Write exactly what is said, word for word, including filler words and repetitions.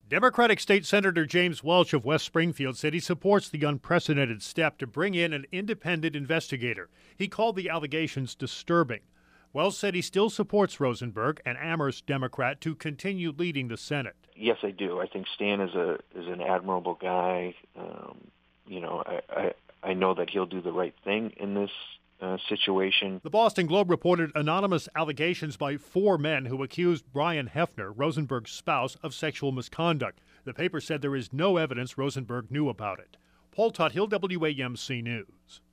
Democratic State Senator James Welch of West Springfield said he supports the unprecedented step to bring in an independent investigator. He called the allegations disturbing. Welch said he still supports Rosenberg, an Amherst Democrat, to continue leading the Senate. Yes, I do. I think Stan is a is an admirable guy. Um, you know, I, I I know that he'll do the right thing in this uh, situation. The Boston Globe reported anonymous allegations by four men who accused Brian Hefner, Rosenberg's spouse, of sexual misconduct. The paper said there is no evidence Rosenberg knew about it. Paul Tuthill, W A M C News.